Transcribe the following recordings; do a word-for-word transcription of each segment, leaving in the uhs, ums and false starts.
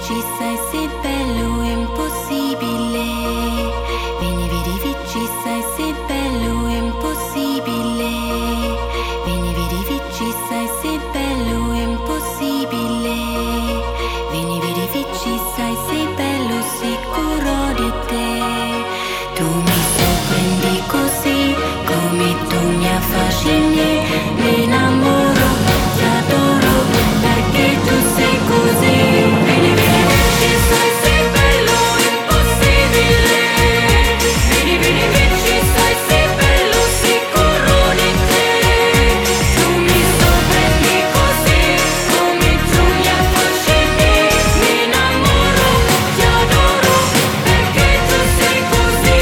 Vici, sai sei bello è impossibile. Vieni, vedi, Vici, sai sei bello è impossibile. Vieni, vedi, Vici, sai sei bello è impossibile. Vieni, vedi, Vici, sai sei bello sicuro di te. Tu mi sorprendi così, come tu mi affascini. Mi innamoro, ti adoro, perché tu sei così. Vieni, vieni, Vici, sai sei bello impossibile. Vieni, vieni, Vici, sai sei bello sicuro di te. Tu mi sorprendi così, come tu mi affascini. Mi innamoro, ti adoro, perché tu sei così.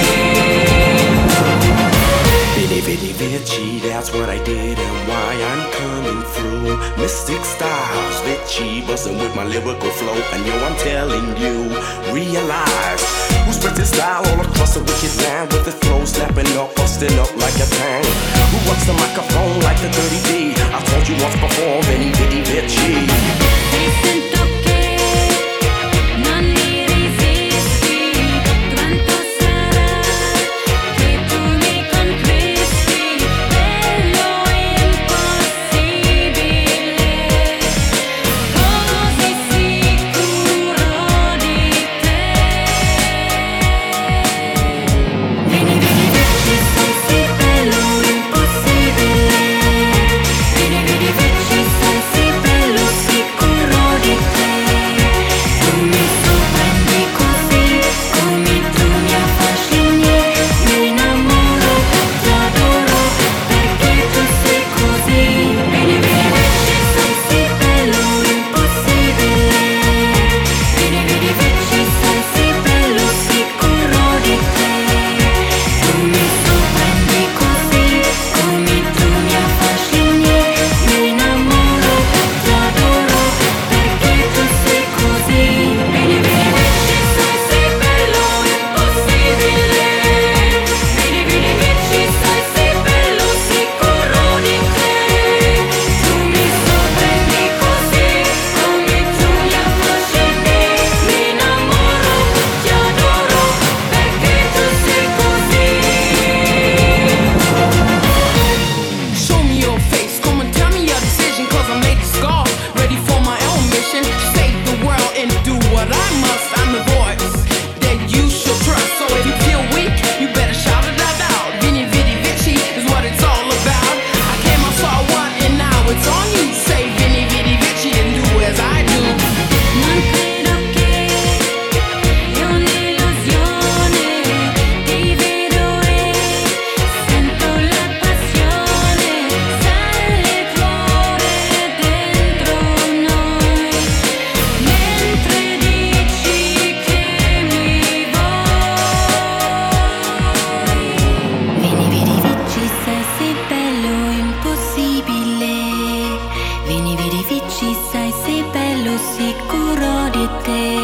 Bitty bitty bitchy, that's what I did and why I'm coming through. Mystic styles, bitchy, buzzing with my lyrical flow. And yo, I'm telling you, realize who spreads his style all across the wicked land with the flow snapping up, busting up like a tank. Who rocks the microphone like the dirty D? I told you once before, bitty bitty bitchy. E sento che non mi resisti, quanto sarà che tu mi conquisti, bello impossibile, così sicuro di te. Vieni, vieni, Vici, sai sei bello impossibile. Vieni, vieni, Vici, sai sei bello sicuro di te. Tu mi sorprendi così, come tu mi affascini. Mi innamoro, ti adoro, perché tu sei così. Vieni, vieni, Vici, sai sei bello impossibile. Vieni, vieni, Vici, sai sei bello sicuro di te. Tu mi sorprendi così, come tu mi affascini. Mi innamoro, ti adoro, perché tu sei così. Vieni, vieni, Vici, sai sei bello impossibile. Vieni, vieni, Vici, sai sei bello sicuro di te. Tu mi sorprendi così, come tu mi affascini. Mi innamoro, ti adoro, perché tu sei così. Show me your face, come and tell me your decision, cause I'm Lady Scar, ready for my own mission. Save the world and do what I must. I'm the voice that you should trust. So if you feel weak, you better shout it out loud. Vini Vidi Vici is what it's all about. I came, I saw one, and now it's on you. Say Vini Vidi Vici and do as I do. Non credo che io un'illusione ti vedo e sento la passione sale fuori dentro noi mentre dici che mi vuoi. Vieni, vedi, Vici, sai sei bello impossibile. Vieni, vedi, Vici, sai sei bello sicuro di te.